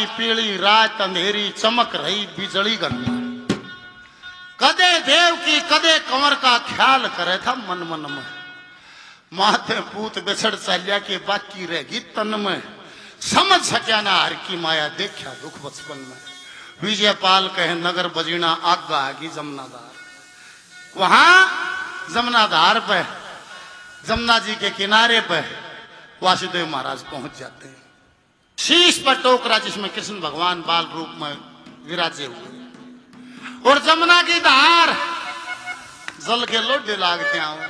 काली पीली रात अंधेरी चमक रही बिजली गंगा। कदे देव की कदे कंवर का ख्याल करे था मन मन में। माथे पूत बिछड़ चालिया के बाकी रहेगी तन में। समझ सक्या ना हर की माया देखा दुख बचपन में। विजयपाल कहे नगर बजीना आगा आगी जमुनाधार। वहां जमुनाधार पे जमुना जी के किनारे पे वासुदेव महाराज पहुंच जाते हैं। शीश पर टोकरा जिसमें कृष्ण भगवान बाल रूप में विराजे हुए और जमुना की धार जल के लोडे लागते हैं।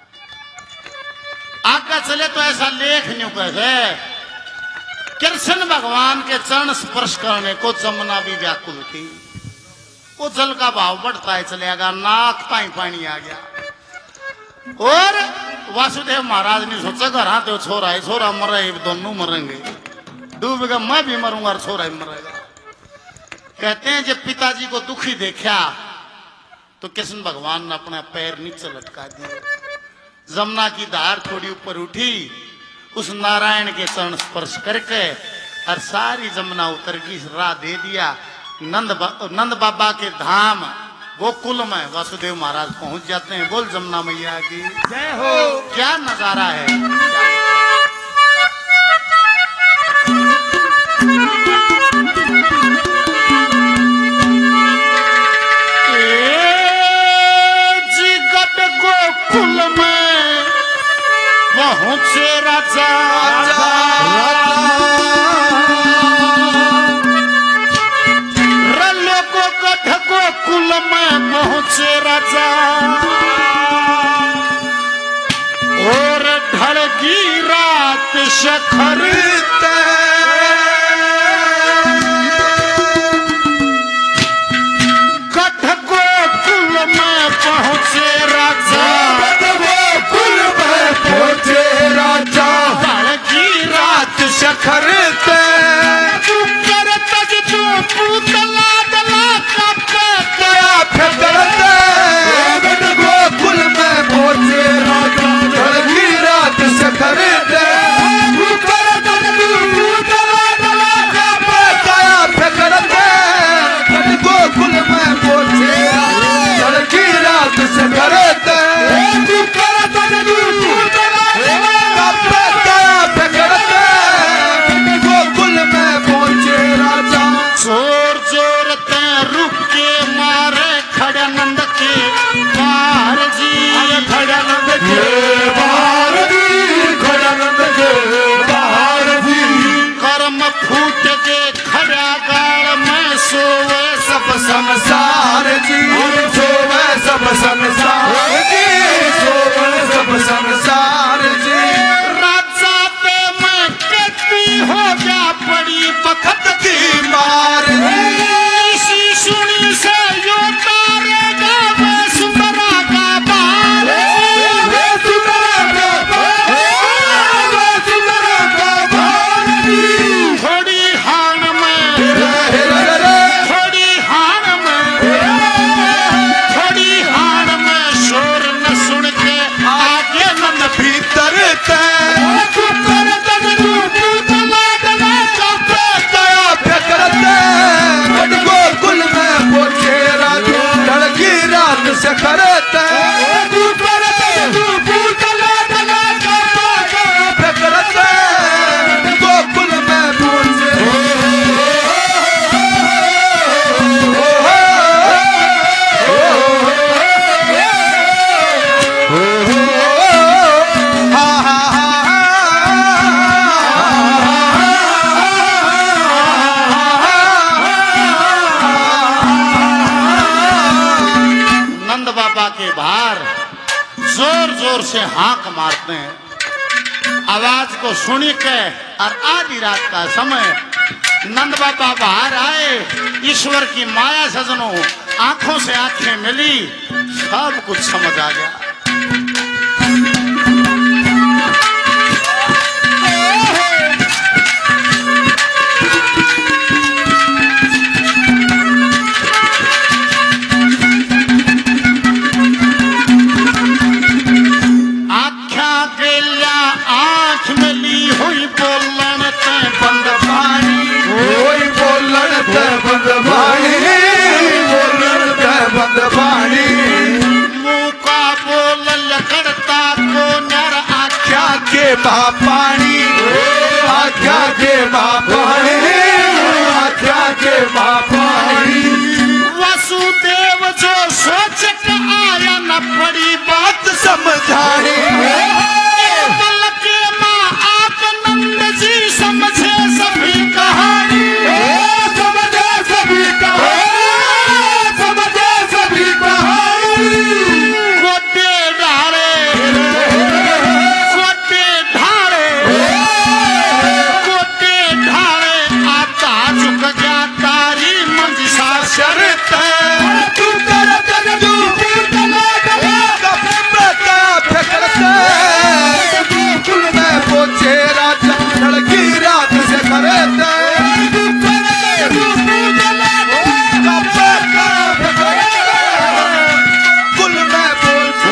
आगे चले तो ऐसा लेख नहीं कहे कृष्ण भगवान के चरण स्पर्श करने को जमुना भी व्याकुल थी। वो जल का भाव बढ़ता है चलेगा, नाक ताई पानी आ गया। और वासुदेव महाराज ने सोचा घर हाँ तो छोरा है, छोरा मर रहे दोनों मरेंगे, डूबेगा मैं भी मरूंगा और छोरा ही मरेगा। कहते हैं जब पिताजी को दुखी देखा तो कृष्ण भगवान ने अपना पैर नीचे लटका दिया। जमुना की धार थोड़ी ऊपर उठी, उस नारायण के चरण स्पर्श करके और सारी जमुना उतर की राह दे दिया। नंद बाबा के धाम गोकुल में वासुदेव महाराज पहुंच जाते हैं। बोल जमुना मैया की जय हो। क्या नजारा है। गोकुल में पहुंचे राजा रलो को गठ गोकुल में पहुंचे राजा और ढलगी रात शखर गठ गोकुल में पहुंचे राजा की रात शखर कर तज तू पूतला दला गोकुल में पहुंचे राजा की रात शखर गोकुल में पहुंचे की रात शखर संसार जी सोवे सब संसार जी सोवे सब संसार जी। राजा पे मैं कहती हो जा पड़ी बखत की मार इसी सुनी से यो तारेगा वे सुंदरा का बाल वे सुंदरा का बाल वे सुंदरा का बाल। थोड़ी हान में गोकुल में पहुंचे राजा से करते गोकुल में पहुंचे के बाहर जोर जोर से हाँक मारते हैं। आवाज को सुनी के और आधी रात का समय नंद बाबा बाहर आए। ईश्वर की माया सजनों आंखों से आंखें मिली, सब कुछ समझ आ गया। आंख मिली हुई बोलन ते बंद पानी के पानी, आज्ञा के पानी, आज्ञा के पानी। वसुदेव जो सोच के आया न बड़ी बात समझाई, केवल के माँ आप नंद जी समझे सभी कहानी, समझे सभी कहानी, समझे सभी कहानी। गोटे ढारे, गोटे ढारे, गोटे ढारे आता झुक गया तारी मंजिशा शरत। तू कर जगदू कुल में पहुंचे राजा लड़की रात से करे कुल में पहुंचे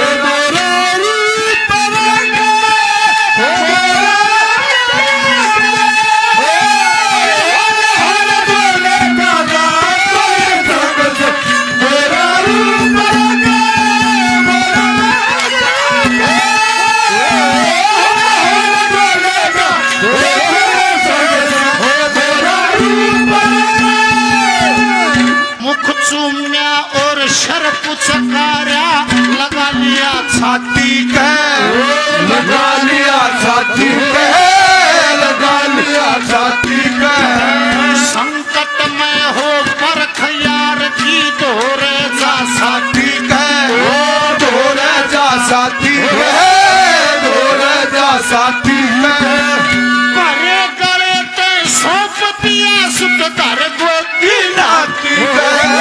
चूम्या और शर्फ चकारा लगा लिया छाती के, लगा लिया छाती के, लगा लिया छाती के। संकट में हो परख यार की दोरे जा साथी के, दोरे जा साथी के, दोरे जा साथी के। परे करे ते सौंप दिया सुख कर गोदी नाती के,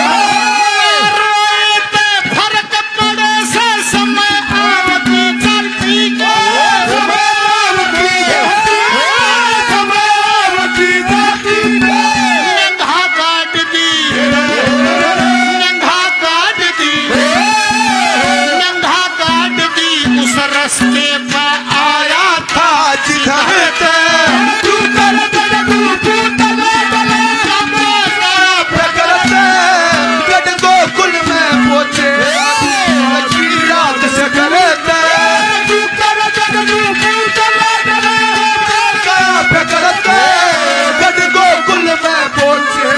रस्ते पर आया था जिधर तू कर गढ़ गोकुल में पहुंचे रात से करे गढ़ गोकुल में पहुंचे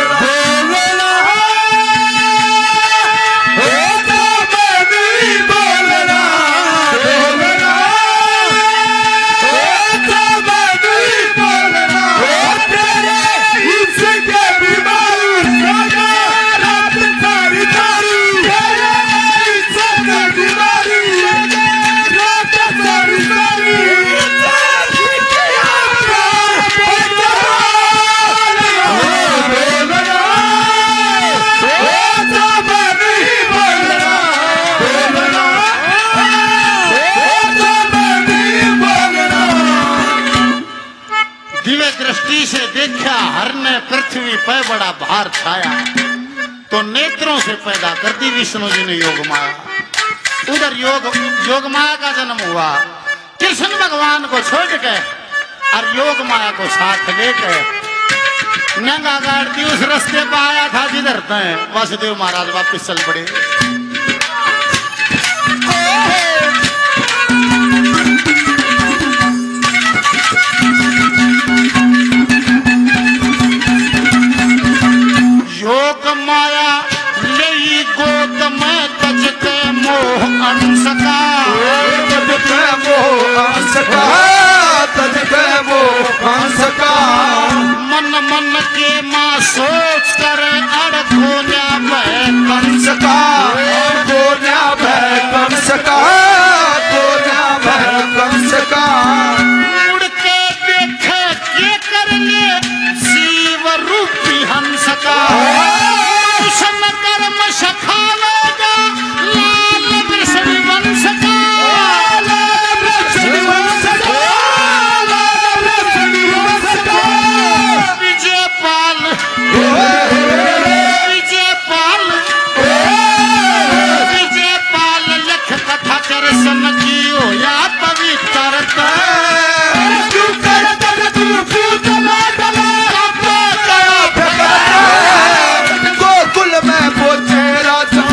दृष्टि से देखा हर ने पृथ्वी पर बड़ा भार छाया, तो नेत्रों से पैदा कर दी विष्णु जी ने योग माया। उधर योग माया का जन्म हुआ। कृष्ण भगवान को छोड़ के और योग माया को साथ लेकर नंगा गाड़ती उस रास्ते पर आया था जिधर वासुदेव महाराज वापिस चल पड़े। योग माया ले गोद में तज के मोह अंश का, तज के मोह अंश का, तज के मोह अंश का। मन मन के माँ सोच कर अड़को न्या भय कंस का, को न्या भय कंस का, को न्या भय कंस का। मुड़ के देखे के कर ले शिव रूपी हंस का, कर्म सखावेगा लाल वृषण वंश का, लाल वृषण वंश का, लाल वृषण वंश का। विजय पाल, विजय पाल, विजय पाल लख कथा कर सन जियो या पवित्रता। गोकुल में पहुंचे राजा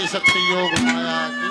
शक्ति योग माया की